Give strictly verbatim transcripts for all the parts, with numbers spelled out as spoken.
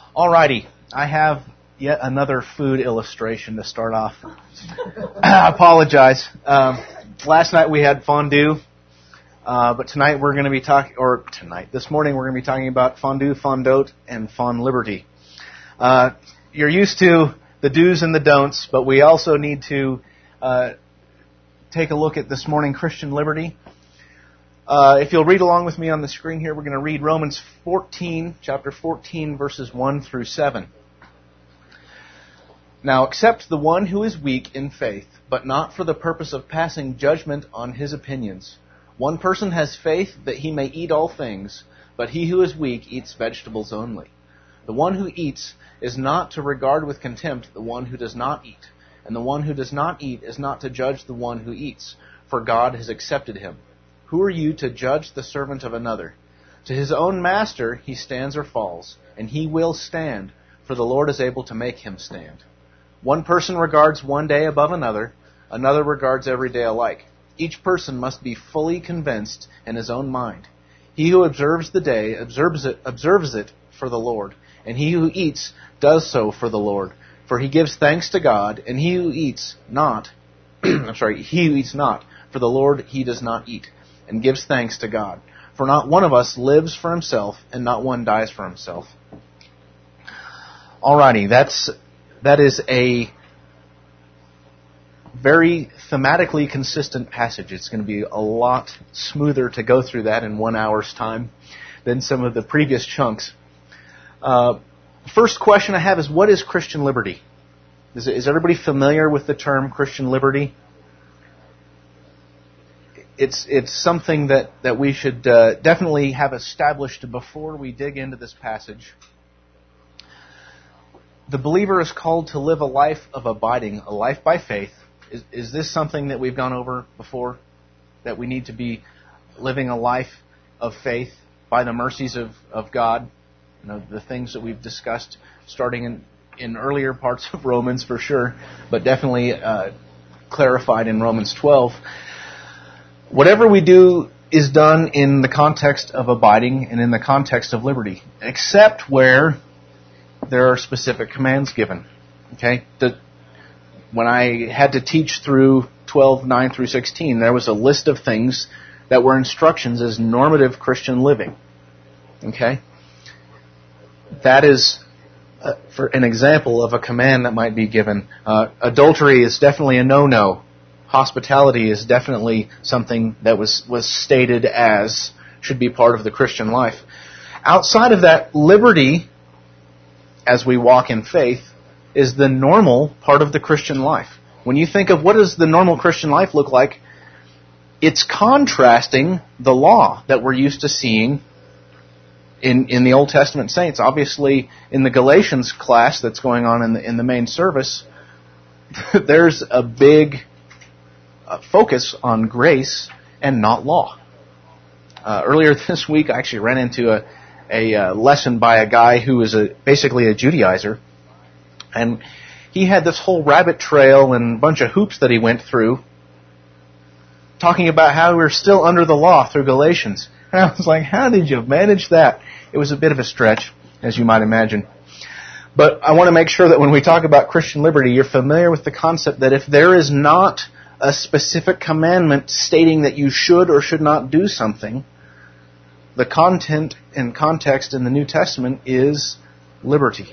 Alrighty, I have yet another food illustration to start off. I apologize. Um, last night we had fondue, uh, but tonight we're going to be talking, or tonight, this morning we're going to be talking about fondue, fondot, and fond liberty. Uh, you're used to the do's and the don'ts, but we also need to uh, take a look at this morning Christian liberty. Uh, if you'll read along with me on the screen here, we're going to read Romans fourteen, chapter fourteen, verses one through seven. Now accept the one who is weak in faith, but not for the purpose of passing judgment on his opinions. One person has faith that he may eat all things, but he who is weak eats vegetables only. The one who eats is not to regard with contempt the one who does not eat, and the one who does not eat is not to judge the one who eats, for God has accepted him. Who are you to judge the servant of another? To his own master he stands or falls, and he will stand, for the Lord is able to make him stand. One person regards one day above another, another regards every day alike. Each person must be fully convinced in his own mind. He who observes the day observes it, observes it for the Lord, and he who eats does so for the Lord, for he gives thanks to God, and he who eats not, I'm sorry, he who eats not, for the Lord he does not eat, and gives thanks to God. For not one of us lives for himself, and not one dies for himself. Alrighty, that's that is a very thematically consistent passage. It's going to be a lot smoother to go through that in one hour's time than some of the previous chunks. Uh, first question I have is, what is Christian liberty? Is, is everybody familiar with the term Christian liberty? It's it's something that, that we should uh, definitely have established before we dig into this passage. The believer is called to live a life of abiding, a life by faith. Is, is this something that we've gone over before? That we need to be living a life of faith by the mercies of, of God? You know, the things that we've discussed starting in, in earlier parts of Romans for sure, but definitely uh, clarified in Romans twelve. Whatever we do is done in the context of abiding and in the context of liberty, except where there are specific commands given. Okay? The, when I had to teach through twelve, nine through sixteen, there was a list of things that were instructions as normative Christian living. Okay? That is uh, for an example of a command that might be given. Uh, adultery is definitely a no-no. Hospitality is definitely something that was, was stated as should be part of the Christian life. Outside of that, liberty, as we walk in faith, is the normal part of the Christian life. When you think of what does the normal Christian life look like, it's contrasting the law that we're used to seeing in, in the Old Testament saints. Obviously, in the Galatians class that's going on in the, in the main service, there's a big Uh, focus on grace and not law. Uh, earlier this week, I actually ran into a, a uh, lesson by a guy who was a, basically a Judaizer, and he had this whole rabbit trail and bunch of hoops that he went through, talking about how we're still under the law through Galatians. And I was like, how did you manage that? It was a bit of a stretch, as you might imagine. But I want to make sure that when we talk about Christian liberty, you're familiar with the concept that if there is not a specific commandment stating that you should or should not do something, the content and context in the New Testament is liberty.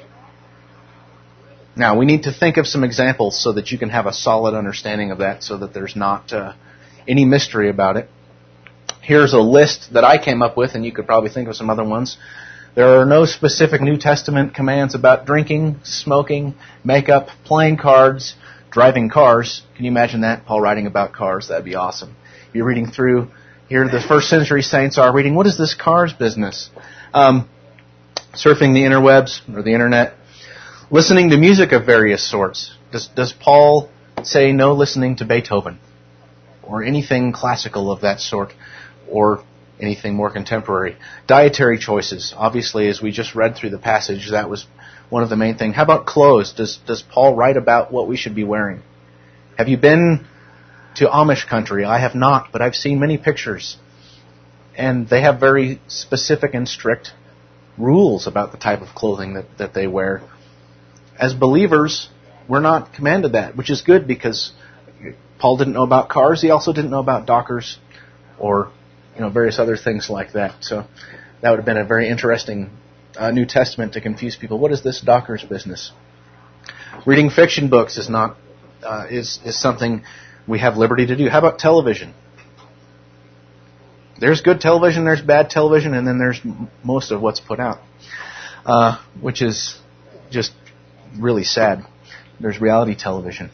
Now, we need to think of some examples so that you can have a solid understanding of that, so that there's not uh, any mystery about it. Here's a list that I came up with, and you could probably think of some other ones. There are no specific New Testament commands about drinking, smoking, makeup, playing cards, driving cars. Can you imagine that? Paul writing about cars. That'd be awesome. You're reading through, here the first century saints are reading, what is this cars business? Um, surfing the interwebs or the internet. Listening to music of various sorts. Does, does Paul say no listening to Beethoven? Or anything classical of that sort? Or anything more contemporary? Dietary choices. Obviously, as we just read through the passage, that was one of the main things. How about clothes? Does does Paul write about what we should be wearing? Have you been to Amish country? I have not, but I've seen many pictures. And they have very specific and strict rules about the type of clothing that, that they wear. As believers, we're not commanded that, which is good because Paul didn't know about cars. He also didn't know about dockers or, you know, various other things like that. So that would have been a very interesting uh, New Testament to confuse people. What is this docker's business? Reading fiction books is not uh, is is something we have liberty to do. How about television? There's good television, there's bad television, and then there's m- most of what's put out, uh, which is just really sad. There's reality television.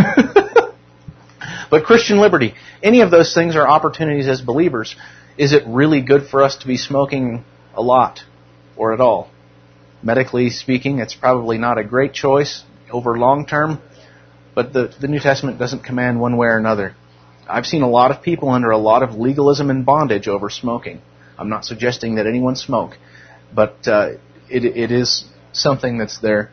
But Christian liberty, any of those things are opportunities as believers. Is it really good for us to be smoking a lot or at all? Medically speaking, it's probably not a great choice over long term, but the, the New Testament doesn't command one way or another. I've seen a lot of people under a lot of legalism and bondage over smoking. I'm not suggesting that anyone smoke, but uh, it, it is something that's there.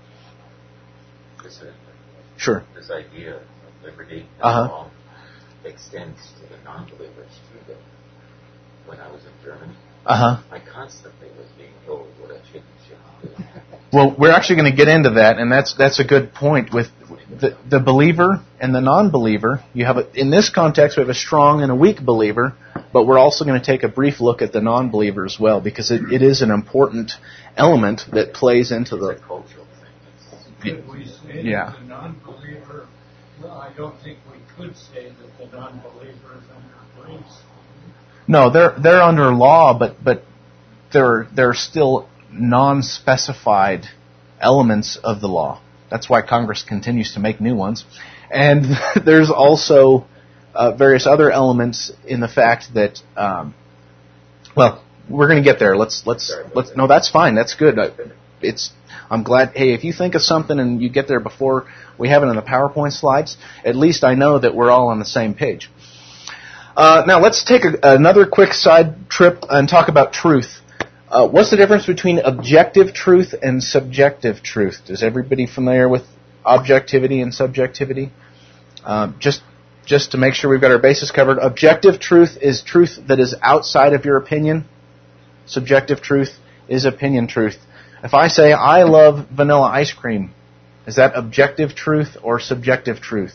This, uh, sure. This idea of liberty and uh-huh. law extends to the non-believers too. That when I was in Germany, uh-huh. I constantly was being told what I should and shouldn't do. Well, we're actually going to get into that, and that's that's a good point. With the, the believer and the non-believer, you have a, in this context we have a strong and a weak believer, but we're also going to take a brief look at the non-believer as well, because it, it is an important element that plays into the It's a cultural thing. Could we say Yeah. that the non-believer, well, I don't think we could say that the non-believer is under grace. No, they're they're under law, but but they're they're still non-specified elements of the law. That's why Congress continues to make new ones. And there's also uh, various other elements in the fact that, um, well, we're going to get there. Let's let's let's. No, that's fine. That's good. It's. I'm glad. Hey, if you think of something and you get there before we have it in the PowerPoint slides, at least I know that we're all on the same page. Uh, now let's take a, another quick side trip and talk about truth. Uh, what's the difference between objective truth and subjective truth? Is everybody familiar with objectivity and subjectivity? Uh, just just to make sure we've got our bases covered, objective truth is truth that is outside of your opinion. Subjective truth is opinion truth. If I say, I love vanilla ice cream, is that objective truth or subjective truth?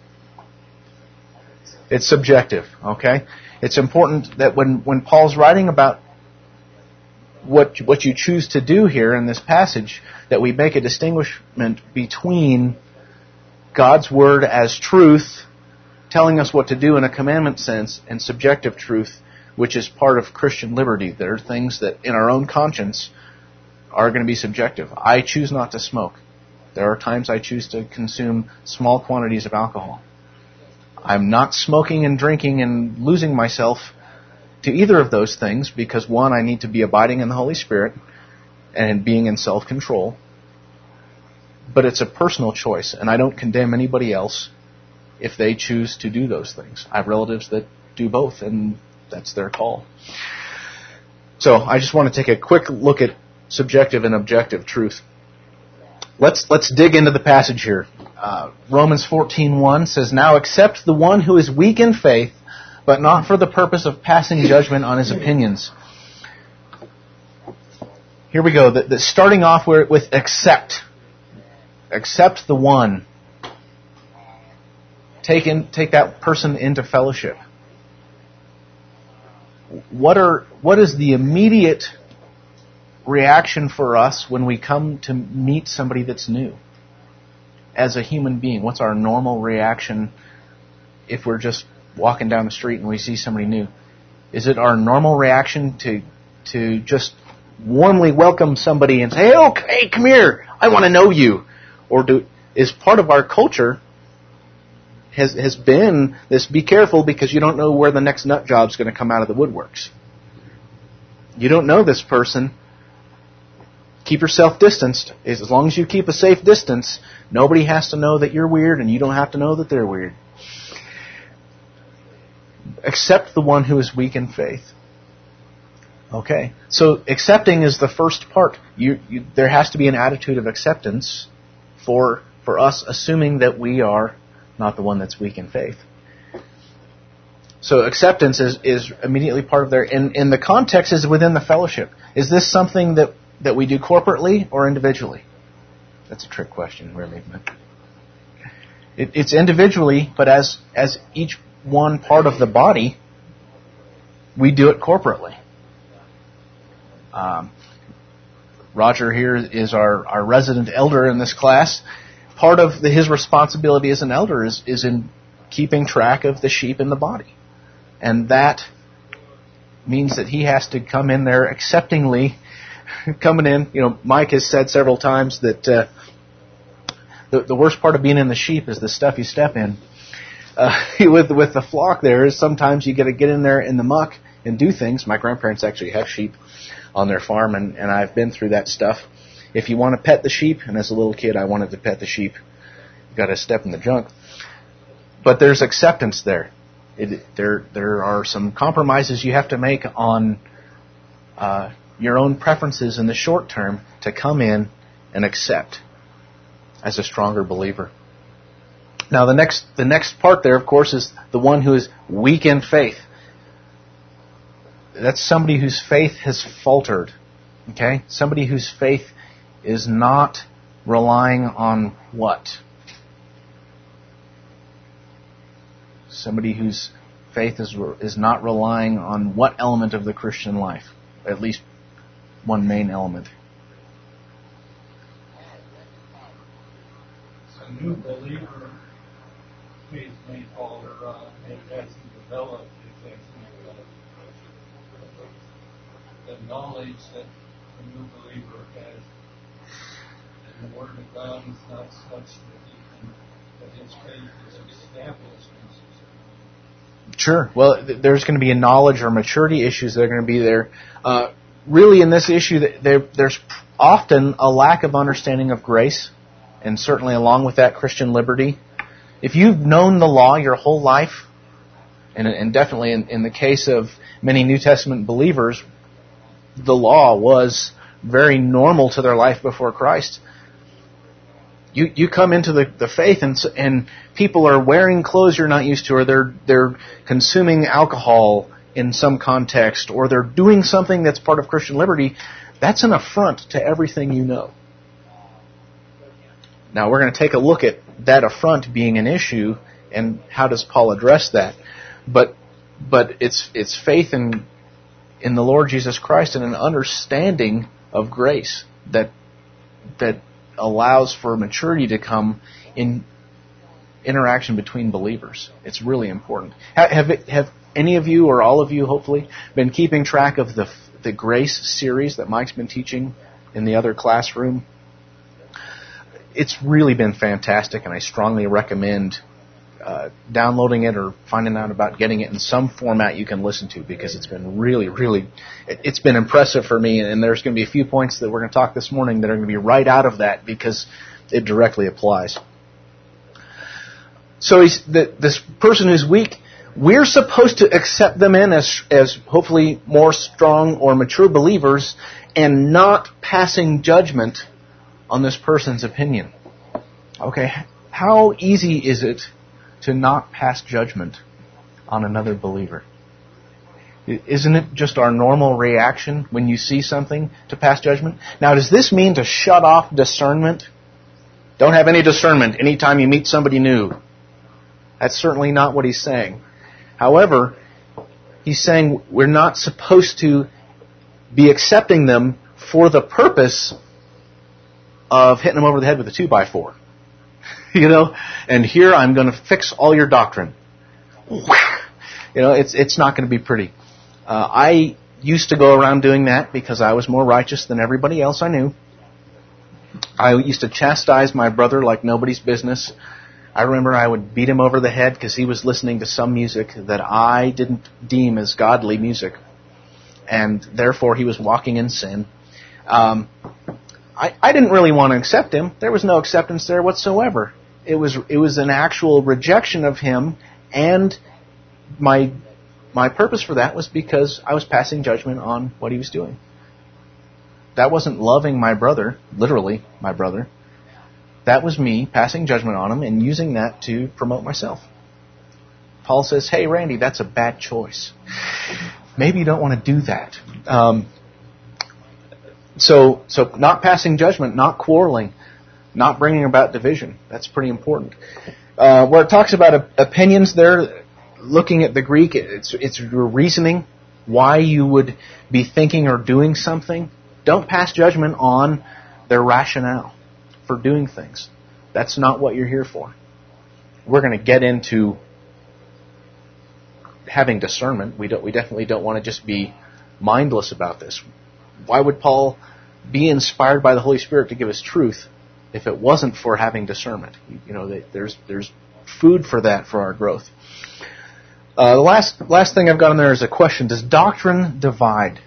It's subjective, okay? It's important that when, when Paul's writing about what what you choose to do here in this passage, that we make a distinguishment between God's Word as truth, telling us what to do in a commandment sense, and subjective truth, which is part of Christian liberty. There are things that in our own conscience are going to be subjective. I choose not to smoke. There are times I choose to consume small quantities of alcohol. I'm not smoking and drinking and losing myself to either of those things because, one, I need to be abiding in the Holy Spirit and being in self-control. But it's a personal choice, and I don't condemn anybody else if they choose to do those things. I have relatives that do both, and that's their call. So I just want to take a quick look at subjective and objective truth. Let's let's dig into the passage here. Uh, Romans fourteen one says, Now accept the one who is weak in faith, but not for the purpose of passing judgment on his opinions. Here we go. The, the, starting off with, with accept. Accept the one. Take in, take that person into fellowship. What are what is the immediate reaction for us when we come to meet somebody that's new? As a human being, what's our normal reaction if we're just walking down the street and we see somebody new? Is it our normal reaction to to just warmly welcome somebody and say, hey, okay, come here, I want to know you? Or do is part of our culture has has been this, be careful because you don't know where the next nut job's going to come out of the woodworks. You don't know this person. Keep yourself distanced. As long as you keep a safe distance, nobody has to know that you're weird and you don't have to know that they're weird. Accept the one who is weak in faith. Okay. So accepting is the first part. You, you, there has to be an attitude of acceptance for for us, assuming that we are not the one that's weak in faith. So acceptance is, is immediately part of there. And, and the context is within the fellowship. Is this something that that we do corporately or individually? That's a trick question, really. But it, it's individually, but as as each one part of the body, we do it corporately. Um, Roger here is our, our resident elder in this class. Part of the, his responsibility as an elder is, is in keeping track of the sheep in the body. And that means that he has to come in there acceptingly, coming in. You know, Mike has said several times that uh, the, the worst part of being in the sheep is the stuff you step in. Uh, with with the flock there is sometimes you got to get in there in the muck and do things. My grandparents actually have sheep on their farm, and, and I've been through that stuff. If you want to pet the sheep, and as a little kid I wanted to pet the sheep, you got to step in the junk. But there's acceptance there. It, there there are some compromises you have to make on uh, your own preferences in the short term to come in and accept as a stronger believer. Now, the next the next part there, of course, is the one who is weak in faith. That's somebody whose faith has faltered. Okay? Somebody whose faith is not relying on what? Somebody whose faith is is not relying on what element of the Christian life? At least one main element. A new believer, faith may falter, uh, it hasn't developed, it hasn't developed. The knowledge that a new believer has in the Word of God is not such that he can, that his faith is established. Sure. Well, th- there's going to be a knowledge or maturity issues that are going to be there. Uh, really, in this issue, there, there's often a lack of understanding of grace, and certainly along with that, Christian liberty. If you've known the law your whole life, and, and definitely in, in the case of many New Testament believers, the law was very normal to their life before Christ. You you come into the, the faith and and people are wearing clothes you're not used to, or they're they're consuming alcohol in some context, or they're doing something that's part of Christian liberty. That's an affront to everything you know. Now we're going to take a look at that affront being an issue and how does Paul address that. But but it's it's faith in in the Lord Jesus Christ and an understanding of grace that that allows for maturity to come in interaction between believers. It's really important. Have have, it, have any of you or all of you, hopefully, been keeping track of the the Grace series that Mike's been teaching in the other classroom? It's really been fantastic, and I strongly recommend uh, downloading it or finding out about getting it in some format you can listen to, because it's been really, really, it, it's been impressive for me, and there's going to be a few points that we're going to talk this morning that are going to be right out of that because it directly applies. So he's, the, this person who's weak, we're supposed to accept them in as, as hopefully more strong or mature believers and not passing judgment on this person's opinion. Okay, how easy is it to not pass judgment on another believer? Isn't it just our normal reaction when you see something to pass judgment? Now, does this mean to shut off discernment? Don't have any discernment anytime you meet somebody new. That's certainly not what he's saying. However, he's saying we're not supposed to be accepting them for the purpose of hitting them over the head with a two by four. You know, and here I'm going to fix all your doctrine. You know, it's it's not going to be pretty. Uh, I used to go around doing that because I was more righteous than everybody else I knew. I used to chastise my brother like nobody's business. I remember I would beat him over the head because he was listening to some music that I didn't deem as godly music, and therefore he was walking in sin. Um, I, I didn't really want to accept him. There was no acceptance there whatsoever. It was it was an actual rejection of him, and my my purpose for that was because I was passing judgment on what he was doing. That wasn't loving my brother, literally my brother. That was me passing judgment on him and using that to promote myself. Paul says, hey, Randy, that's a bad choice. Maybe you don't want to do that. Um, So, so not passing judgment, not quarreling, not bringing about division. That's pretty important. Uh, where it talks about op- opinions there, looking at the Greek, it's, it's your reasoning, why you would be thinking or doing something. Don't pass judgment on their rationale for doing things. That's not what you're here for. We're going to get into having discernment. We don't. We definitely don't want to just be mindless about this. Why would Paul be inspired by the Holy Spirit to give us truth if it wasn't for having discernment? You know, there's there's food for that for our growth. Uh, the last last thing I've got on there is a question: does doctrine divide?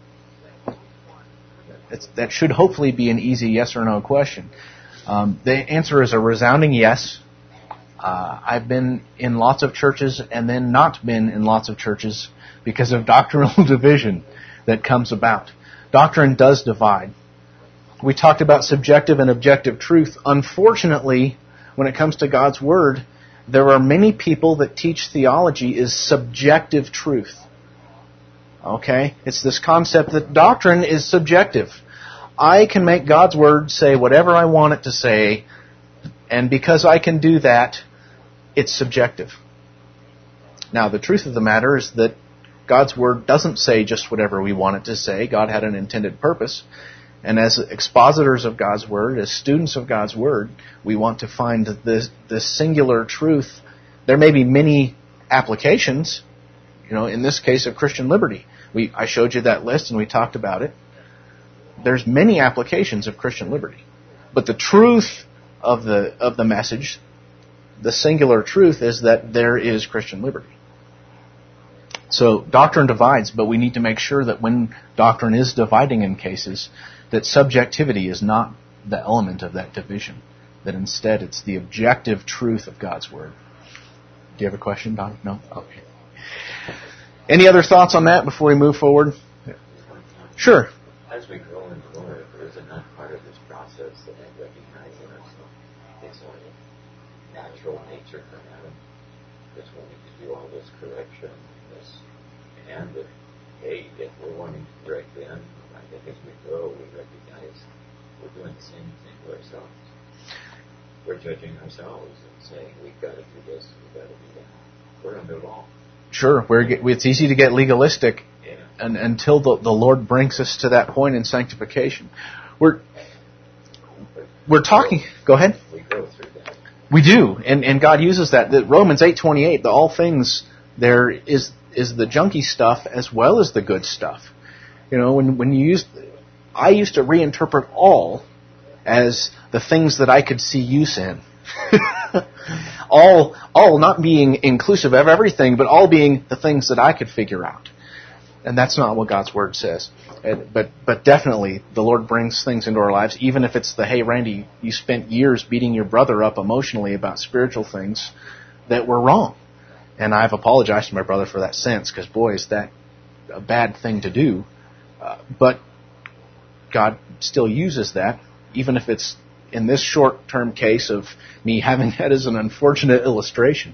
It's, that should hopefully be an easy yes or no question. Um, the answer is a resounding yes. Uh, I've been in lots of churches and then not been in lots of churches because of doctrinal division that comes about. Doctrine does divide. We talked about subjective and objective truth. Unfortunately, when it comes to God's Word, there are many people that teach theology is subjective truth. Okay? It's this concept that doctrine is subjective. I can make God's Word say whatever I want it to say, and because I can do that, it's subjective. Now, the truth of the matter is that God's Word doesn't say just whatever we want it to say. God had an intended purpose. And as expositors of God's Word, as students of God's Word, we want to find this, this singular truth. There may be many applications, you know, in this case of Christian liberty. We, I showed you that list and we talked about it. There's many applications of Christian liberty. But the truth of the of the message, the singular truth, is that there is Christian liberty. So doctrine divides, but we need to make sure that when doctrine is dividing in cases, that subjectivity is not the element of that division. That instead it's the objective truth of God's Word. Do you have a question, Don? No? Okay. Any other thoughts on that before we move forward? Sure. As we grow in the Lord, there is enough part of this process that I recognize in ourselves. It's only natural nature from Adam. That's wanting to do all this correction, this, and that, hey, if we're wanting to correct them, I think as we grow, we recognize we're doing the same thing to ourselves. We're judging ourselves and saying, we've got to do this, we've got to do that. We're under law. Sure, we're, it's easy to get legalistic. Yeah. And until the, the Lord brings us to that point in sanctification. We're we're talking... Go ahead. We go through that. We do, and, and God uses that. The Romans eight twenty-eight, the all things, there is is the junky stuff as well as the good stuff. You know, when, when you use... I used to reinterpret all as the things that I could see use in. all, all not being inclusive of everything, but all being the things that I could figure out. And that's not what God's Word says. But but definitely, the Lord brings things into our lives, even if it's the, hey, Randy, you spent years beating your brother up emotionally about spiritual things that were wrong. And I've apologized to my brother for that since, because, boy, is that a bad thing to do. Uh, but God still uses that, even if it's in this short-term case of me having that as an unfortunate illustration.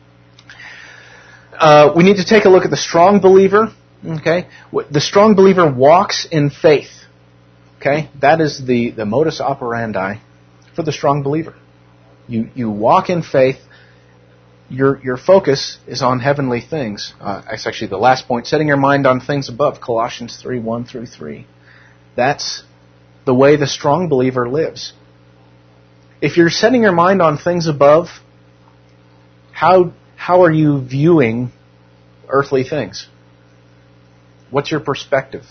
Uh, we need to take a look at the strong believer. Okay, the strong believer walks in faith. Okay, that is the, the modus operandi for the strong believer. You you walk in faith. Your your focus is on heavenly things. Uh, that's actually the last point. Setting your mind on things above. Colossians three one through three. That's the way the strong believer lives. If you're setting your mind on things above, how how are you viewing earthly things? What's your perspective?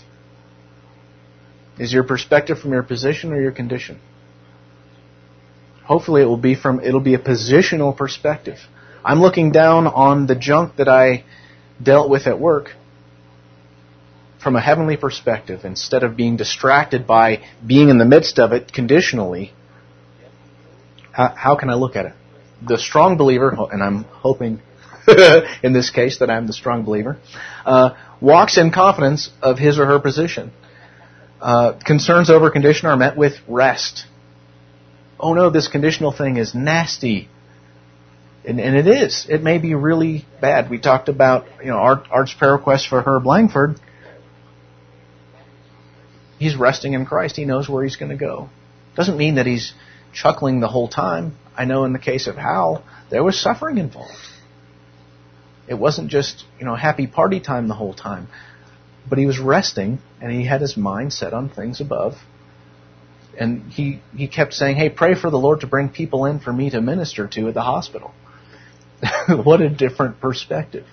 Is your perspective from your position or your condition? Hopefully it will be from it'll be a positional perspective. I'm looking down on the junk that I dealt with at work from a heavenly perspective instead of being distracted by being in the midst of it conditionally. How, how can I look at it? The strong believer, and I'm hoping in this case that I'm the strong believer, uh, walks in confidence of his or her position. Uh, concerns over condition are met with rest. Oh no, this conditional thing is nasty. And, and it is. It may be really bad. We talked about, you know, Art, Art's prayer request for Herb Langford. he's resting in Christ. He knows where he's going to go. Doesn't mean that he's chuckling the whole time. I know in the case of Hal, there was suffering involved. It wasn't just, you know, happy party time the whole time. But he was resting, and he had his mind set on things above. And he, he kept saying, hey, pray for the Lord to bring people in for me to minister to at the hospital. What a different perspective.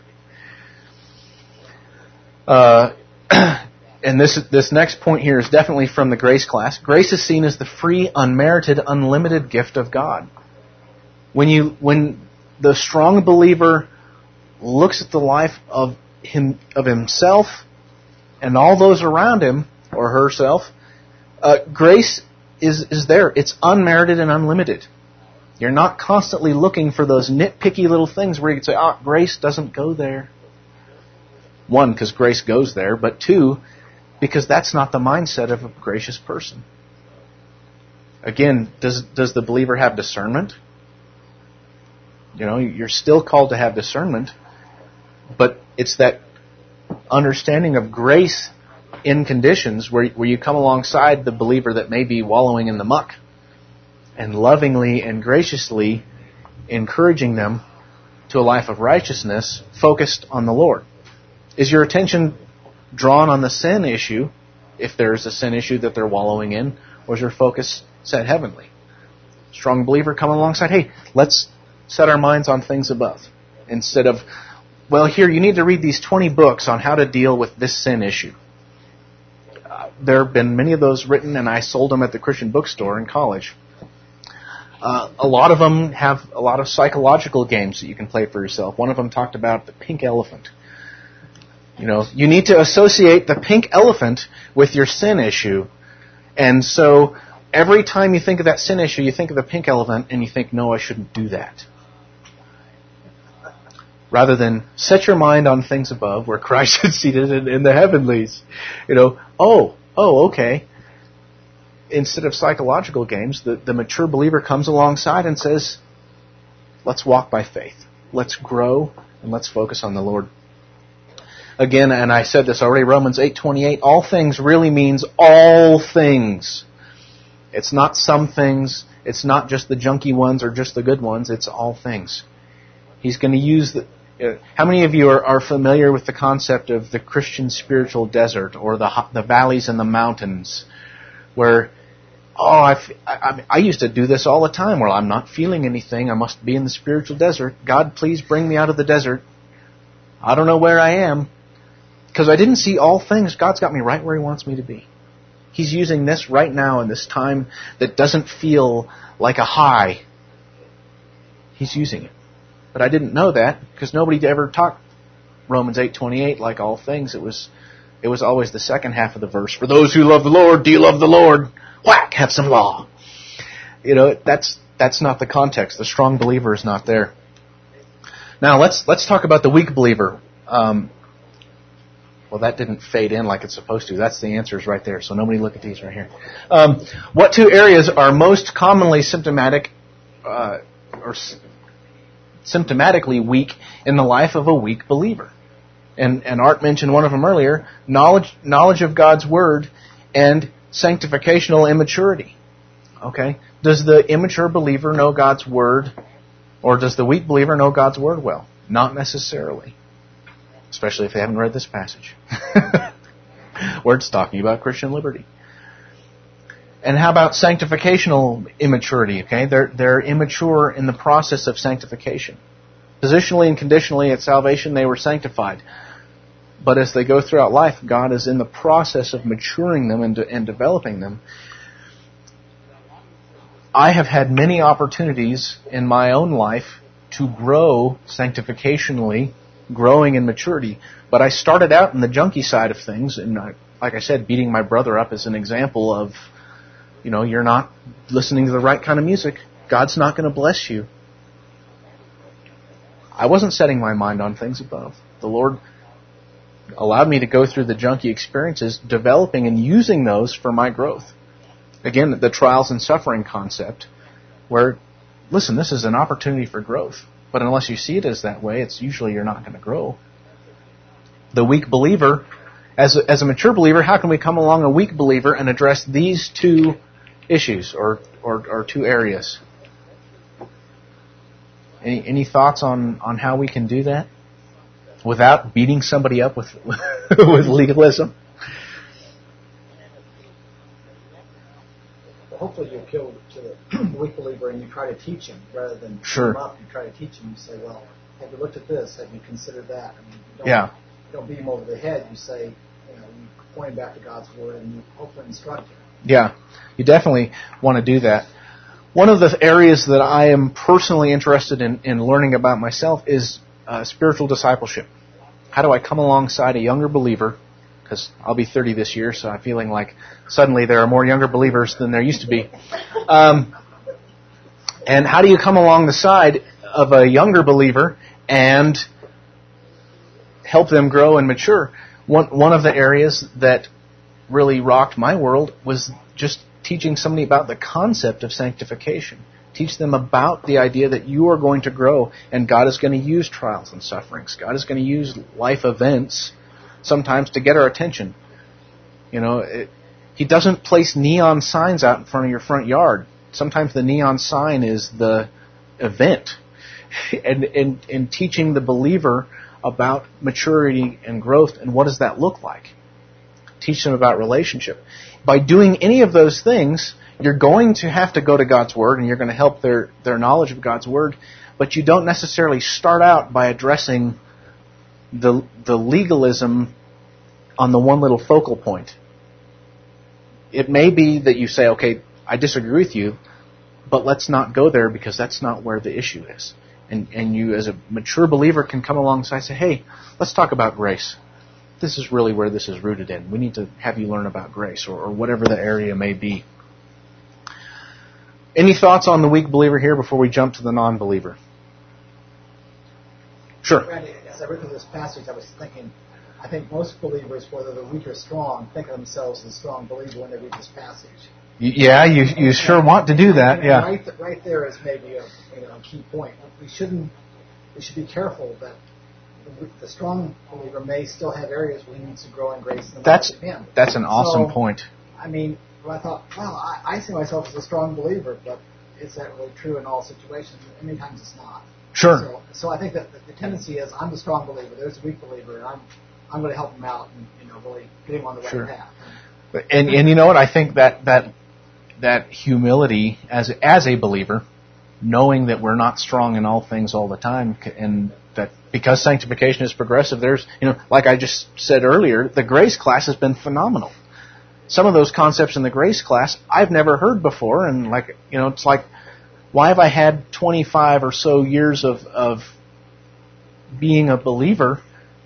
Uh, and this this next point here is definitely from the grace class. Grace is seen as the free, unmerited, unlimited gift of God. When you when the strong believer looks at the life of him of himself and all those around him or herself, uh, grace is is there. It's unmerited and unlimited. You're not constantly looking for those nitpicky little things where you can say, "Oh, grace doesn't go there." One, because grace goes there, but two, because that's not the mindset of a gracious person. Again, does does the believer have discernment? You know, you're still called to have discernment, but it's that understanding of grace in conditions where where you come alongside the believer that may be wallowing in the muck and lovingly and graciously encouraging them to a life of righteousness focused on the Lord. Is your attention drawn on the sin issue, if there's a sin issue that they're wallowing in, or is your focus set heavenly? Strong believer coming alongside, hey, let's set our minds on things above. Instead of, well, here, you need to read these twenty books on how to deal with this sin issue. Uh, there have been many of those written, and I sold them at the Christian bookstore in college. Uh, a lot of them have a lot of psychological games that you can play for yourself. One of them talked about the pink elephant. You know, you need to associate the pink elephant with your sin issue. And so every time you think of that sin issue, you think of the pink elephant and you think, no, I shouldn't do that. Rather than set your mind on things above where Christ is seated in, in the heavenlies. You know, oh, oh, okay. Instead of psychological games, the, the mature believer comes alongside and says, let's walk by faith. Let's grow and let's focus on the Lord. Again, and I said this already, Romans eight twenty-eight, all things really means all things. It's not some things. It's not just the junky ones or just the good ones. It's all things. He's going to use the... Uh, how many of you are, are familiar with the concept of the Christian spiritual desert or the the valleys and the mountains where, oh, I, I, I used to do this all the time where I'm not feeling anything. I must be in the spiritual desert. God, please bring me out of the desert. I don't know where I am. Because I didn't see all things. God's got me right where He wants me to be. He's using this right now in this time that doesn't feel like a high. He's using it. But I didn't know that because nobody ever taught Romans eight twenty-eight like all things. It was it was always the second half of the verse. For those who love the Lord, do you love the Lord? Whack, have some law. You know, that's that's not the context. The strong believer is not there. Now let's let's talk about the weak believer. Um, Well, that didn't fade in like it's supposed to. That's the answers right there. So nobody look at these right here. Um, what two areas are most commonly symptomatic uh, or s- symptomatically weak in the life of a weak believer? And, and Art mentioned one of them earlier, knowledge knowledge of God's Word and sanctificational immaturity. Okay? Does the immature believer know God's Word, or does the weak believer know God's Word well? Not necessarily. Especially if they haven't read this passage. Where it's talking about Christian liberty. And how about sanctificational immaturity? Okay, They're, they're immature in the process of sanctification. Positionally and conditionally at salvation, they were sanctified. But as they go throughout life, God is in the process of maturing them and, de- and developing them. I have had many opportunities in my own life to grow sanctificationally, growing in maturity. But I started out in the junky side of things, and I, like I said, beating my brother up is an example of, you know, you're not listening to the right kind of music. God's not going to bless you. I wasn't setting my mind on things above. The Lord allowed me to go through the junky experiences, developing and using those for my growth. Again, the trials and suffering concept, where, listen, this is an opportunity for growth. But unless you see it as that way, it's usually you're not going to grow. The weak believer as a, as a mature believer, how can we come along a weak believer and address these two issues or or, or two areas? Any any thoughts on, on how we can do that without beating somebody up with with legalism? Well, hopefully you appeal to the weak believer and you try to teach him rather than sure. beat him up. You try to teach him. You say, well, have you looked at this? Have you considered that? I mean, you don't, yeah. you don't beat him over the head. You say, you know, you point him back to God's Word and you hopefully instruct him. Yeah, you definitely want to do that. One of the areas that I am personally interested in, in learning about myself is uh, spiritual discipleship. How do I come alongside a younger believer? Because I'll be thirty this year, so I'm feeling like suddenly there are more younger believers than there used to be. Um, and how do you come along the side of a younger believer and help them grow and mature? One one of the areas that really rocked my world was just teaching somebody about the concept of sanctification. Teach them about the idea that you are going to grow and God is going to use trials and sufferings. God is going to use life events sometimes to get our attention. You know, it, He doesn't place neon signs out in front of your front yard. Sometimes the neon sign is the event. and, and, and teaching the believer about maturity and growth and what does that look like. Teach them about relationship. By doing any of those things, you're going to have to go to God's Word and you're going to help their, their knowledge of God's Word, but you don't necessarily start out by addressing the the legalism on the one little focal point. It may be that you say, okay, I disagree with you, but let's not go there because that's not where the issue is. And and you as a mature believer can come alongside and say, hey, let's talk about grace. This is really where this is rooted in. We need to have you learn about grace or, or whatever the area may be. Any thoughts on the weak believer here before we jump to the non-believer? Sure. Randy, as I read through this passage, I was thinking, I think most believers, whether they're weak or strong, think of themselves as a strong believer when they read this passage. Yeah, you you sure want to do that, and yeah. Right, th- right there is maybe a, you know, a key point. We shouldn't, we should be careful that the, the strong believer may still have areas where he needs to grow in grace and That's knowledge of Him. that's an awesome so, point. I mean, well, I thought, well, I, I see myself as a strong believer, but is that really true in all situations? And many times it's not. Sure. So, so I think that the, the tendency is I'm the strong believer, there's a weak believer, and I'm I'm going to help him out and, you know, really get him on the right Sure. path. And and you know what? I think that that that humility as as a believer, knowing that we're not strong in all things all the time, and that because sanctification is progressive, there's, you know, like I just said earlier, the grace class has been phenomenal. Some of those concepts in the grace class I've never heard before, and like, you know, it's like, why have I had twenty-five or so years of of being a believer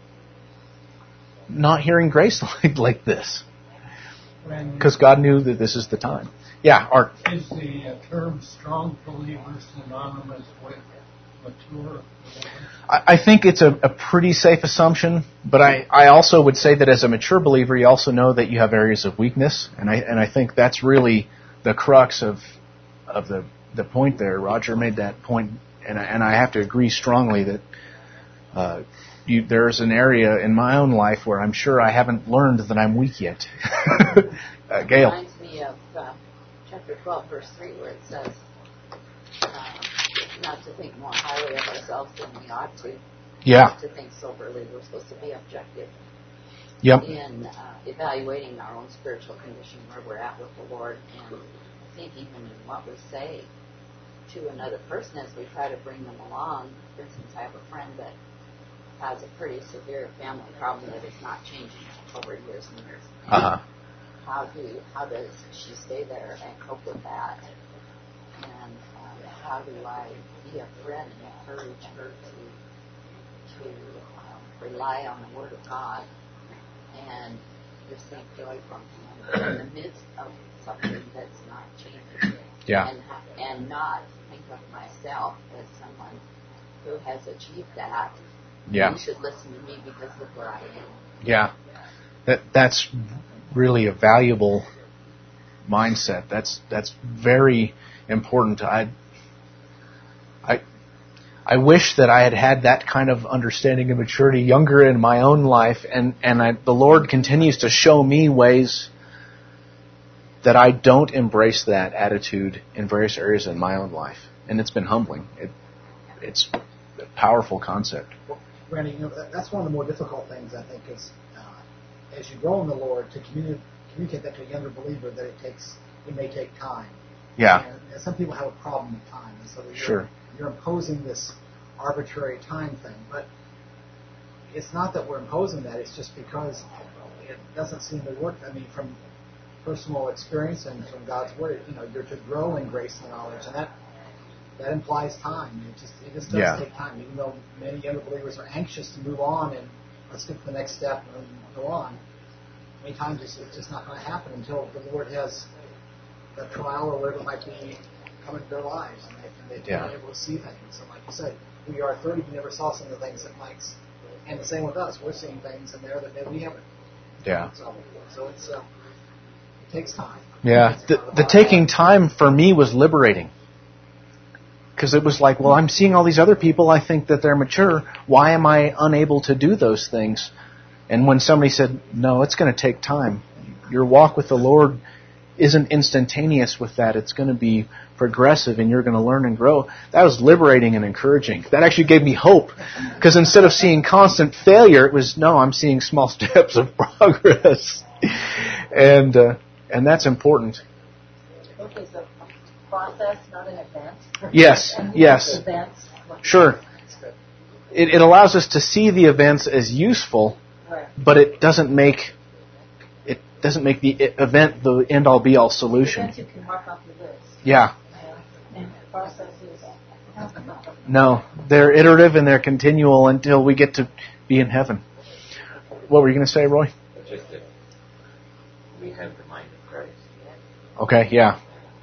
not hearing grace like, like this? Because God knew that this is the time. Yeah, Art. Is the uh, term strong believer synonymous with mature believers? I, I think it's a, a pretty safe assumption, but I, I also would say that as a mature believer, you also know that you have areas of weakness, and I and I think that's really the crux of of the the point there. Roger made that point, and I, and I have to agree strongly that uh, you, there's an area in my own life where I'm sure I haven't learned that I'm weak yet. uh, Gail. It reminds me of uh, chapter twelve, verse three, where it says, uh, not to think more highly of ourselves than we ought to. Yeah. Not to think soberly. We're supposed to be objective Yep. in uh, evaluating our own spiritual condition, where we're at with the Lord. And I think even in what we say to another person as we try to bring them along. For instance, I have a friend that has a pretty severe family problem that is not changing over years and years. Uh-huh. How do how does she stay there and cope with that? And um, how do I be a friend and encourage her to to um, rely on the Word of God and receive joy from Him in the midst of something that's not changing? Yeah. And and not think of myself as someone who has achieved that. Yeah. You should listen to me because look where I am. Yeah. That that's really a valuable mindset. That's that's very important. I I I wish that I had had that kind of understanding and maturity younger in my own life, and, and I, the Lord continues to show me ways that I don't embrace that attitude in various areas in my own life. And it's been humbling. It, it's a powerful concept. Well, Randy, you know, that, that's one of the more difficult things, I think, is uh, as you grow in the Lord, to communi- communicate that to a younger believer, that it takes, it may take time. Yeah. And, and some people have a problem with time. And so you're, Sure. you're imposing this arbitrary time thing. But it's not that we're imposing that. It's just because it doesn't seem to work. I mean, from personal experience and from God's Word, you know, you're to grow in grace and knowledge, and that that implies time. It just it just does Yeah. take time. Even though many younger believers are anxious to move on and let's get to the next step and go on, many times it's, it's just not going to happen until the Lord has a trial or whatever it might be come into their lives, and, they, and they're Yeah. able to see things. And like you said, we are thirty, we never saw some of the things that Mike's, and the same with us. We're seeing things in there that maybe we haven't. Yeah. So, so it's uh, it takes time. Yeah. The, the taking time for me was liberating. Because it was like, well, I'm seeing all these other people. I think that they're mature. Why am I unable to do those things? And when somebody said, no, it's going to take time. Your walk with the Lord isn't instantaneous with that. It's going to be progressive, and you're going to learn and grow. That was liberating and encouraging. That actually gave me hope. Because instead of seeing constant failure, it was, no, I'm seeing small steps of progress. And uh, and that's important. Okay, so process, not an event. Yes, And yes. Events. Sure. It, it allows us to see the events as useful, Right. but it doesn't make it doesn't make the event the end all be all solution. Events you can mark off your list. Yeah. Uh, and process is No, they're iterative and they're continual until we get to be in heaven. What were you going to say, Roy? It's just that we have the mind of Christ. Okay, yeah.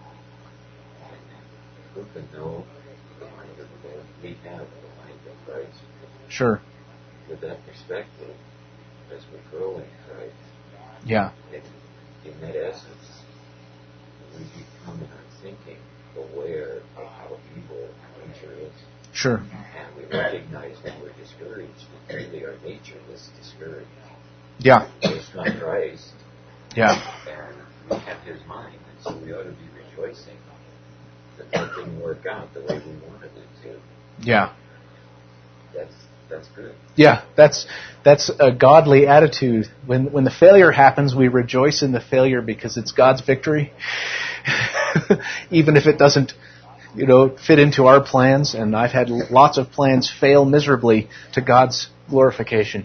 Who can know the mind of the Lord? We have the mind of Christ. Sure. With that perspective, as we grow in Christ, Yeah. in, in that essence, we become in our thinking aware of how evil nature is. Sure. And we recognize when we're discouraged that really our nature is discouraged. Yeah. It's not Christ, Yeah. and we have His mind, and so we ought to be rejoicing that that didn't work out the way we wanted it to. Yeah. That's that's good. Yeah, that's that's a godly attitude. When when the failure happens, we rejoice in the failure because it's God's victory. Even if it doesn't, you know, fit into our plans, and I've had lots of plans fail miserably to God's glorification.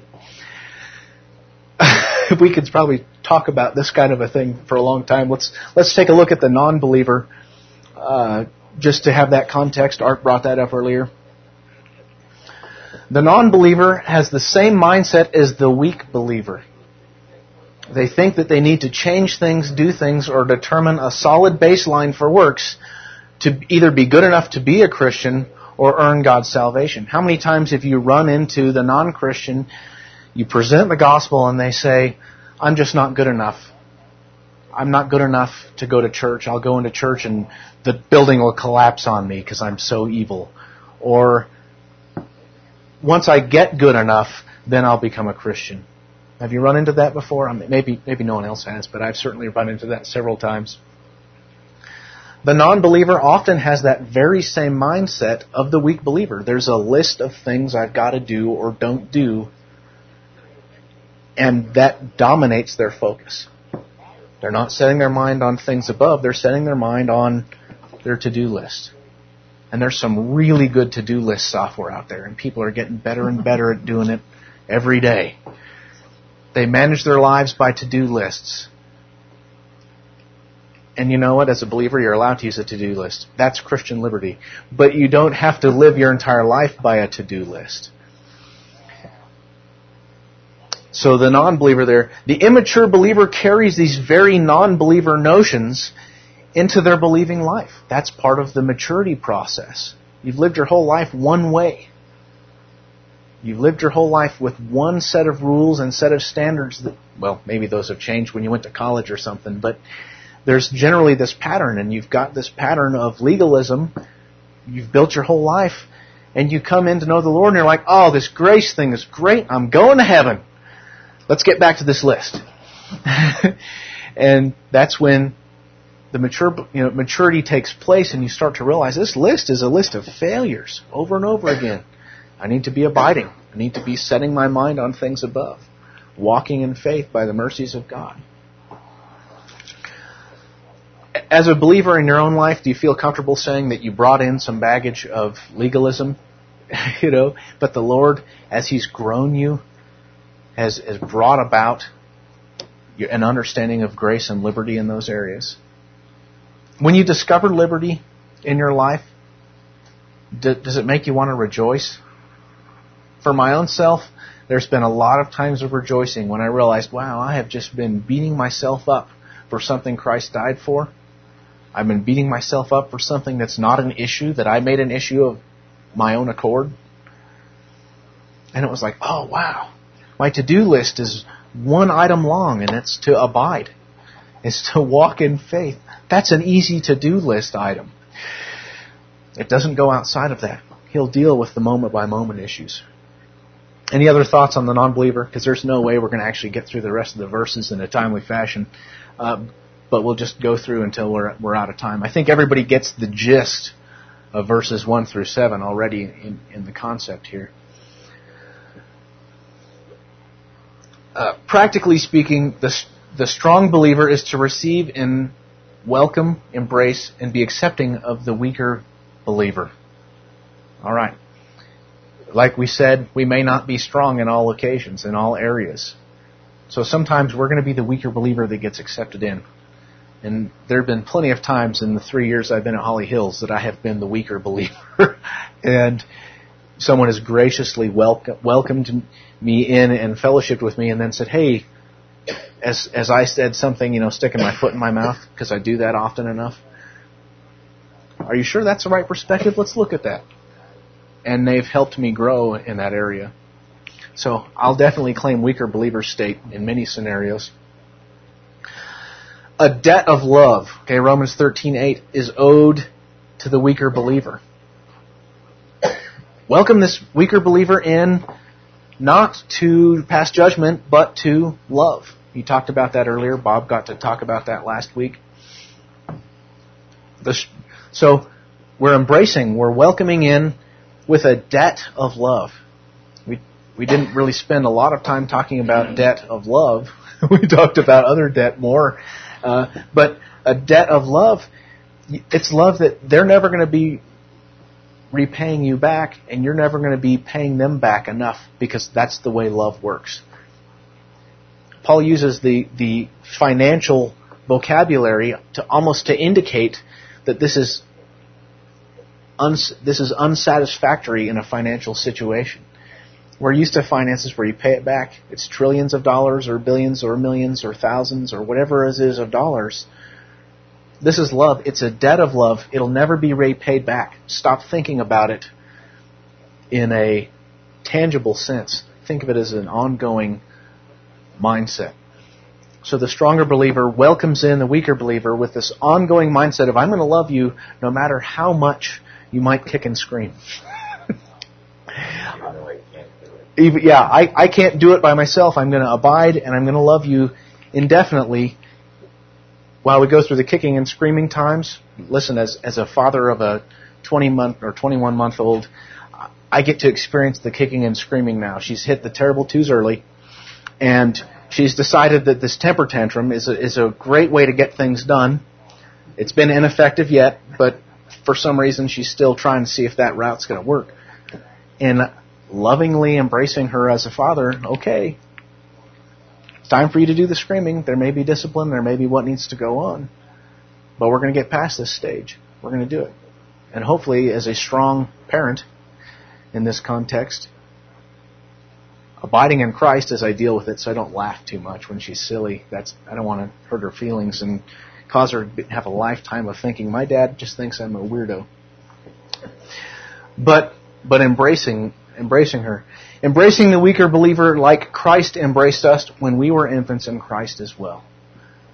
We could probably talk about this kind of a thing for a long time. Let's let's take a look at the non-believer, uh, just to have that context. Art brought that up earlier. The non-believer has the same mindset as the weak believer. They think that they need to change things, do things, or determine a solid baseline for works to either be good enough to be a Christian or earn God's salvation. How many times have you run into the non-Christian, you present the gospel, and they say, I'm just not good enough. I'm not good enough to go to church. I'll go into church and the building will collapse on me because I'm so evil. Or, once I get good enough, then I'll become a Christian. Have you run into that before? I mean, maybe maybe no one else has, but I've certainly run into that several times. The non-believer often has that very same mindset of the weak believer. There's a list of things I've got to do or don't do, and that dominates their focus. They're not setting their mind on things above. They're setting their mind on their to-do list. And there's some really good to-do list software out there, and people are getting better and better at doing it every day. They manage their lives by to-do lists. And you know what? As a believer, you're allowed to use a to-do list. That's Christian liberty. But you don't have to live your entire life by a to-do list. So the non-believer there, the immature believer carries these very non-believer notions into their believing life. That's part of the maturity process. You've lived your whole life one way. You've lived your whole life with one set of rules and set of standards that, well, maybe those have changed when you went to college or something, but there's generally this pattern, and you've got this pattern of legalism. You've built your whole life, and you come in to know the Lord, and you're like, oh, this grace thing is great. I'm going to heaven. Let's get back to this list. And that's when the mature, you know, maturity takes place, and you start to realize this list is a list of failures over and over again. I need to be abiding. I need to be setting my mind on things above, walking in faith by the mercies of God. As a believer in your own life, do you feel comfortable saying that you brought in some baggage of legalism? you know, but the Lord, as He's grown you, has, has brought about an understanding of grace and liberty in those areas. When you discover liberty in your life, do, does it make you want to rejoice? For my own self, there's been a lot of times of rejoicing when I realized, wow, I have just been beating myself up for something Christ died for. I've been beating myself up for something that's not an issue, that I made an issue of my own accord. And it was like, oh, wow. My to-do list is one item long, and it's to abide. It's to walk in faith. That's an easy to-do list item. It doesn't go outside of that. He'll deal with the moment-by-moment issues. Any other thoughts on the non-believer? Because there's no way we're going to actually get through the rest of the verses in a timely fashion. Uh, but we'll just go through until we're we're out of time. I think everybody gets the gist of verses one through seven already in, in the concept here. Uh, practically speaking, the the strong believer is to receive and welcome, embrace, and be accepting of the weaker believer. All right. Like we said, we may not be strong in all occasions, in all areas. So sometimes we're going to be the weaker believer that gets accepted in. And there have been plenty of times in the three years I've been at Holly Hills that I have been the weaker believer. And someone has graciously welcome, welcomed me in and fellowshiped with me and then said, hey, as as I said something, you know, sticking my foot in my mouth, because I do that often enough. Are you sure that's the right perspective? Let's look at that. And they've helped me grow in that area. So I'll definitely claim weaker believer state in many scenarios. A debt of love, okay, Romans thirteen eight, is owed to the weaker believer. Welcome this weaker believer in, not to pass judgment, but to love. You talked about that earlier. Bob got to talk about that last week. This, so we're embracing, we're welcoming in with a debt of love. We we didn't really spend a lot of time talking about debt of love. We talked about other debt more. Uh, but a debt of love, it's love that they're never going to be repaying you back, and you're never going to be paying them back enough, because that's the way love works. Paul uses the, the financial vocabulary to almost to indicate that this is uns, this is unsatisfactory in a financial situation. We're used to finances where you pay it back. It's trillions of dollars or billions or millions or thousands or whatever it is of dollars. This is love. It's a debt of love. It'll never be repaid back. Stop thinking about it in a tangible sense. Think of it as an ongoing mindset. So the stronger believer welcomes in the weaker believer with this ongoing mindset of, I'm going to love you no matter how much you might kick and scream. Even, yeah, I, I can't do it by myself. I'm going to abide and I'm going to love you indefinitely while we go through the kicking and screaming times. Listen, as as a father of a twenty month or twenty-one month old, I get to experience the kicking and screaming now. She's hit the terrible twos early, and she's decided that this temper tantrum is a, is a great way to get things done. It's been ineffective yet, but for some reason she's still trying to see if that route's going to work. And lovingly embracing her as a father, okay, it's time for you to do the screaming. There may be discipline, there may be what needs to go on, but we're going to get past this stage. We're going to do it. And hopefully, as a strong parent in this context, abiding in Christ as I deal with it, so I don't laugh too much when she's silly. That's I don't want to hurt her feelings and cause her to have a lifetime of thinking, my dad just thinks I'm a weirdo. But but embracing embracing her. Embracing the weaker believer like Christ embraced us when we were infants in Christ as well.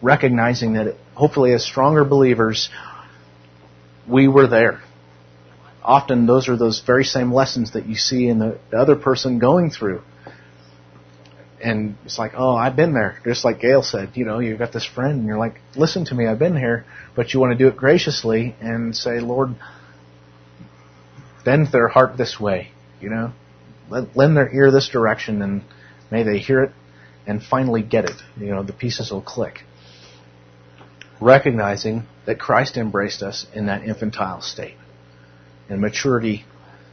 Recognizing that hopefully as stronger believers, we were there. often those are those very same lessons that you see in the, the other person going through. And it's like, oh, I've been there. Just like Gail said, you know, you've got this friend and you're like, listen to me, I've been here. But you want to do it graciously and say, Lord, bend their heart this way, you know. Lend their ear this direction and may they hear it and finally get it. You know, the pieces will click. Recognizing that Christ embraced us in that infantile state. And maturity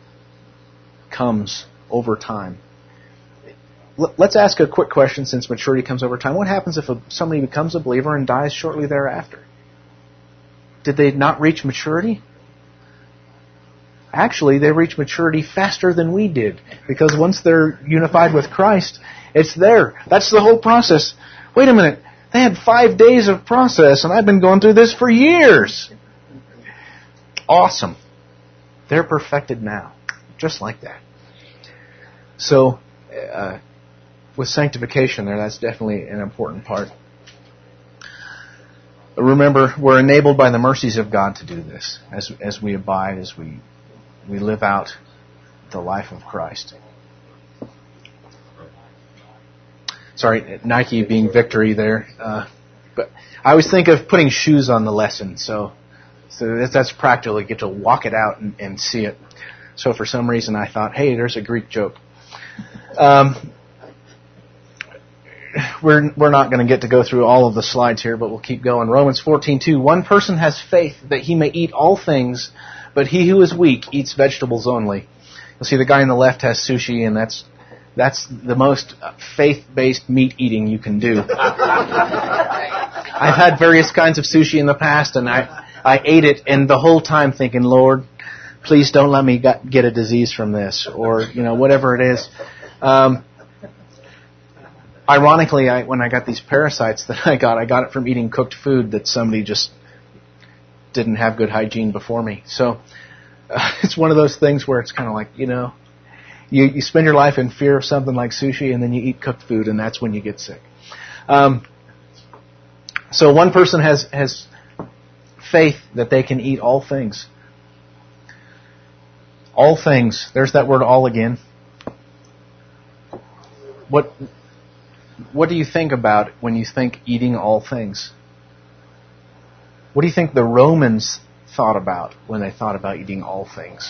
comes over time. Let's ask a quick question since maturity comes over time. What happens if a, somebody becomes a believer and dies shortly thereafter? Did they not reach maturity? Actually, they reach maturity faster than we did. Because once they're unified with Christ, it's there. That's the whole process. Wait a minute. They had five days of process and I've been going through this for years. Awesome. They're perfected now. Just like that. So, uh, with sanctification there, that's definitely an important part. Remember, we're enabled by the mercies of God to do this as as we abide, as we we live out the life of Christ. Sorry, Nike being victory there. Uh, but I always think of putting shoes on the lesson, so so that's, that's practical. You get to walk it out and, and see it. So for some reason I thought, hey, there's a Greek joke. Um, we're we're not going to get to go through all of the slides here, but we'll keep going. Romans fourteen two. One person has faith that he may eat all things, but he who is weak eats vegetables only. You'll see the guy on the left has sushi, and that's that's the most faith-based meat eating you can do. I've had various kinds of sushi in the past, and I I ate it, and the whole time thinking, Lord, please don't let me get a disease from this, or you know whatever it is. Um, Ironically, I, when I got these parasites that I got, I got it from eating cooked food that somebody just didn't have good hygiene before me. So uh, it's one of those things where it's kind of like, you know, you, you spend your life in fear of something like sushi, and then you eat cooked food, and that's when you get sick. Um, so one person has, has faith that they can eat all things. All things. There's that word all again. What... What do you think about when you think eating all things? What do you think the Romans thought about when they thought about eating all things?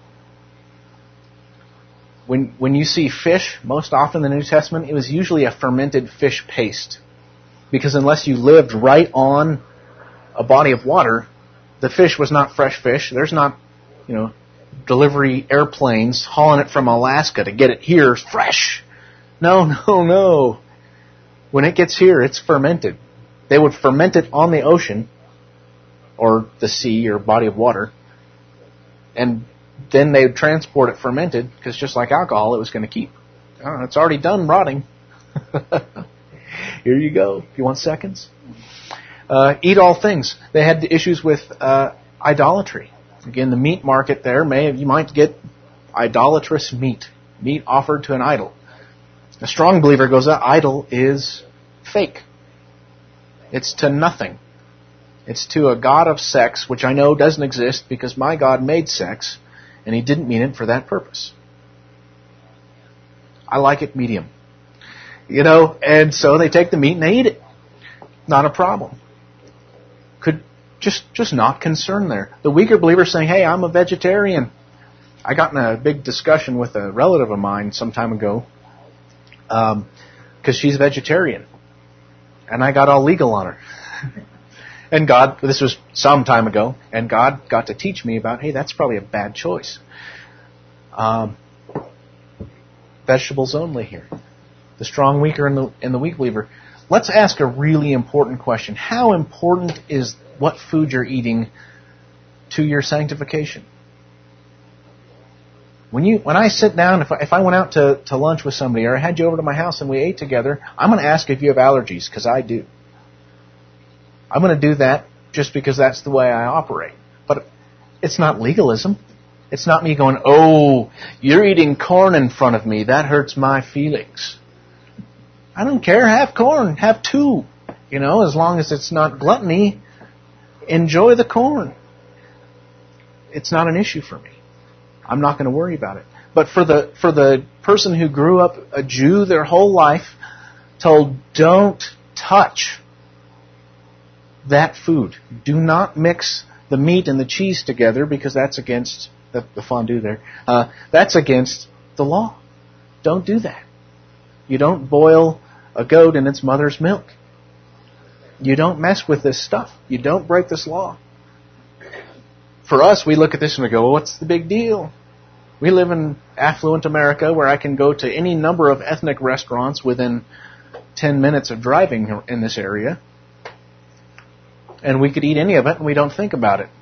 When when you see fish, most often in the New Testament, it was usually a fermented fish paste. Because unless you lived right on a body of water, the fish was not fresh fish. There's not, you know, delivery airplanes hauling it from Alaska to get it here fresh. No, no, no. When it gets here, it's fermented. They would ferment it on the ocean, or the sea, or body of water, and then they would transport it fermented, because just like alcohol, it was going to keep. I don't know, it's already done rotting. Here you go. If you want seconds. Uh, eat all things. They had issues with uh, idolatry. Again, the meat market there, may you might get idolatrous meat, meat offered to an idol. A strong believer goes, that idol is fake. It's to nothing. It's to a god of sex, which I know doesn't exist because my God made sex, and He didn't mean it for that purpose. I like it medium. You know, and so they take the meat and they eat it. Not a problem. Could just just not concern there. The weaker believer saying, hey, I'm a vegetarian. I got in a big discussion with a relative of mine some time ago. Um, because she's vegetarian, and I got all legal on her. And God, this was some time ago, and God got to teach me about, hey, that's probably a bad choice. Um, vegetables only here. The strong weaker and the, and the weak believer. Let's ask a really important question. How important is what food you're eating to your sanctification? When you, when I sit down, if I, if I went out to, to lunch with somebody, or I had you over to my house and we ate together, I'm going to ask if you have allergies, because I do. I'm going to do that just because that's the way I operate. But it's not legalism. It's not me going, oh, you're eating corn in front of me. That hurts my feelings. I don't care. Have corn. Have two. You know, as long as it's not gluttony, enjoy the corn. It's not an issue for me. I'm not going to worry about it. But for the for the person who grew up a Jew their whole life, told, don't touch that food. Do not mix the meat and the cheese together because that's against the, the fondue there. Uh, that's against the law. Don't do that. You don't boil a goat in its mother's milk. You don't mess with this stuff. You don't break this law. For us, we look at this and we go, well, what's the big deal? We live in affluent America where I can go to any number of ethnic restaurants within ten minutes of driving in this area, and we could eat any of it and we don't think about it.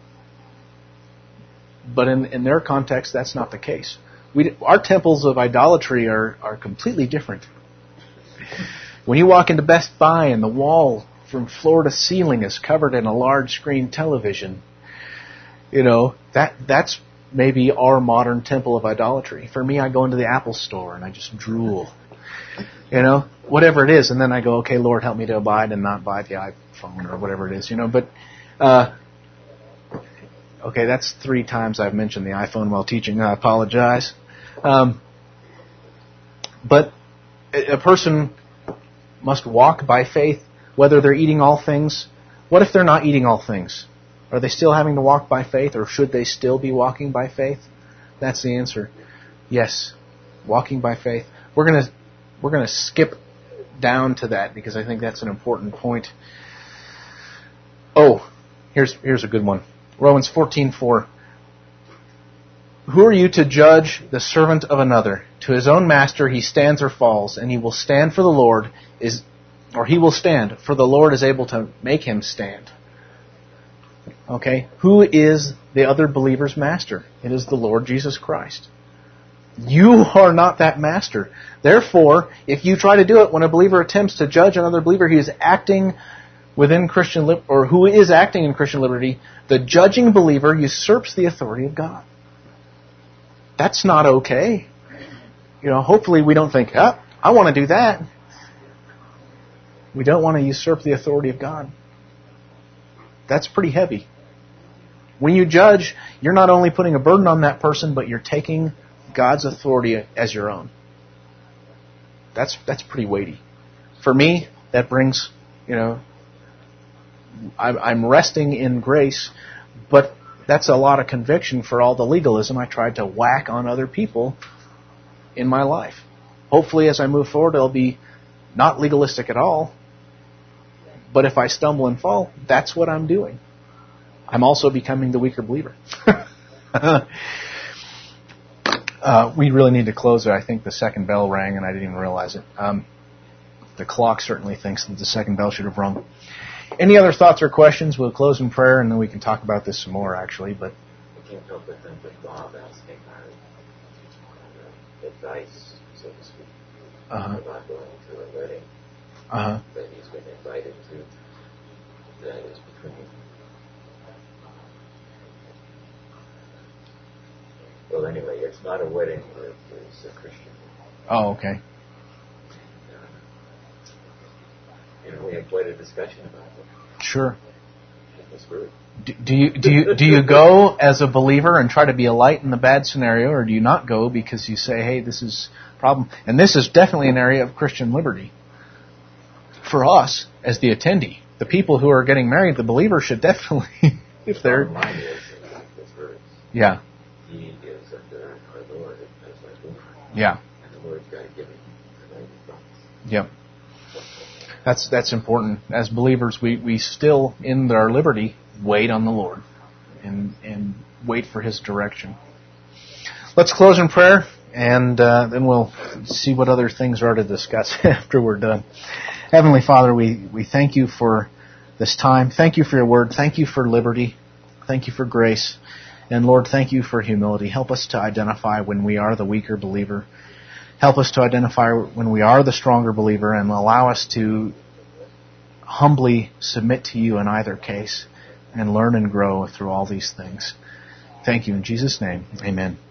But in, in their context, that's not the case. We, our temples of idolatry are, are completely different. When you walk into Best Buy and the wall from floor to ceiling is covered in a large screen television, you know, that that's maybe our modern temple of idolatry. For me, I go into the Apple store and I just drool. You know, whatever it is, and then I go, okay, Lord, help me to abide and not buy the iPhone or whatever it is, you know. But, uh, okay, that's three times I've mentioned the iPhone while teaching. I apologize. Um, but a person must walk by faith, whether they're eating all things. What if they're not eating all things? Are they still having to walk by faith, or should they still be walking by faith? That's the answer. Yes, walking by faith. We're going to we're going to skip down to that because I think that's an important point. Oh, here's here's a good one. Romans fourteen four. Who are you to judge the servant of another? To his own master he stands or falls, and he will stand for the Lord is, or he will stand, for the Lord is able to make him stand. Okay, who is the other believer's master? It is the Lord Jesus Christ. You are not that master. Therefore, if you try to do it when a believer attempts to judge another believer who is acting within Christian li- or who is acting in Christian liberty, the judging believer usurps the authority of God. That's not okay. You know, hopefully we don't think, oh, I want to do that. We don't want to usurp the authority of God. That's pretty heavy. When you judge, you're not only putting a burden on that person, but you're taking God's authority as your own. That's that's pretty weighty. For me, that brings, you know, I'm, I'm resting in grace, but that's a lot of conviction for all the legalism I tried to whack on other people in my life. Hopefully, as I move forward, it'll be not legalistic at all. But if I stumble and fall, that's what I'm doing. I'm also becoming the weaker believer. uh, we really need to close it. I think the second bell rang and I didn't even realize it. Um, the clock certainly thinks that the second bell should have rung. Any other thoughts or questions? We'll close in prayer and then we can talk about this some more, actually. But I can't help but think of Bob asking our uh, advice, so to speak, uh-huh. about going to a wedding uh-huh. that he's been invited to. That is between. Well, anyway, it's not a wedding, but it's a Christian. Oh, okay. Uh, you know, we had quite a discussion about it. Sure. It was good. Do, do you do you do you go as a believer and try to be a light in the bad scenario, or do you not go because you say, "Hey, this is a problem," and this is definitely an area of Christian liberty for us as the attendee. The people who are getting married, the believers should definitely, if they're Mine is in this verse. Yeah. He is under our Lord as my Lord. Yeah. And the Lord's got to give him the right response. Yep. That's that's important. As believers, we, we still, in our liberty, wait on the Lord and and wait for His direction. Let's close in prayer, and uh, then we'll see what other things are to discuss after we're done. Heavenly Father, we, we thank you for this time. Thank you for your word. Thank you for liberty. Thank you for grace. And Lord, thank you for humility. Help us to identify when we are the weaker believer. Help us to identify when we are the stronger believer, and allow us to humbly submit to you in either case and learn and grow through all these things. Thank you in Jesus' name. Amen.